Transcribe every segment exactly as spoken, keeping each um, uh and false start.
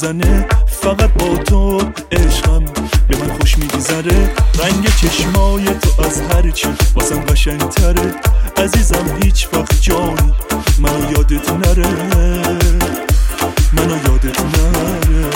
میزنه، فقط با تو عشقم به من خوش میگذره. رنگ چشمای تو از هر چی واسم قشنگتره، عزیزم هیچ وقت جانی منو یادت نره، منو یادت نره.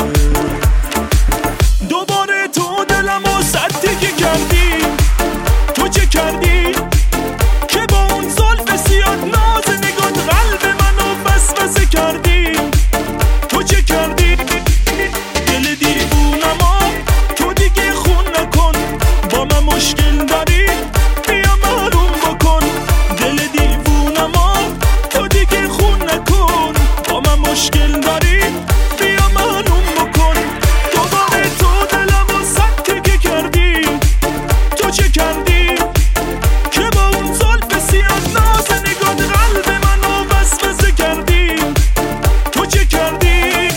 دوباره تو دلمو صد دیگه کردی، تو چه کردی که با اون زلف سیاد ناز نگات قلب منو وسوسه کردی؟ تو چه کردی؟ دل دیوونمو تو دیگه خون نکن، با من مشکل داری بیا معلوم بکن. دل دیوونمو تو دیگه خون نکن، با من مشکل داری بیا معلوم بکن. دوباره تو دلمو صد دیگه کردی، تو چه کردی که با اون زلف سیاد ناز نگات قلب منو وسوسه کردی؟ تو چه کردی؟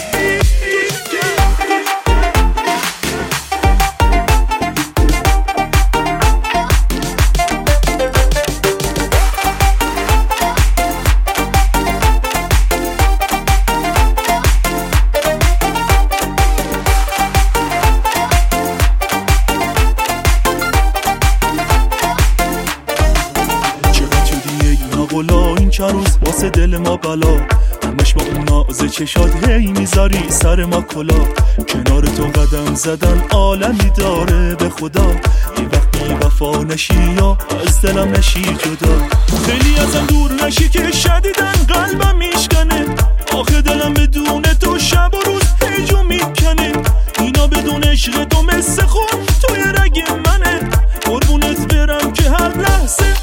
این چند روز واسه دل ما بلا، همش با اون نازه چشاد هی میذاری سر ما کلا. کنار تو قدم زدن عالمی داره به خدا، یه وقتی وفا نشی یا از دلم نشی جدا. خیلی ازم دور نشی که شدیدن قلبم میشکنه، آخه دلم بدون تو شب و روز هیجو میکنه. اینا بدون عشق تو مثل خون توی رگ منه، قربونت برم که هر لحظه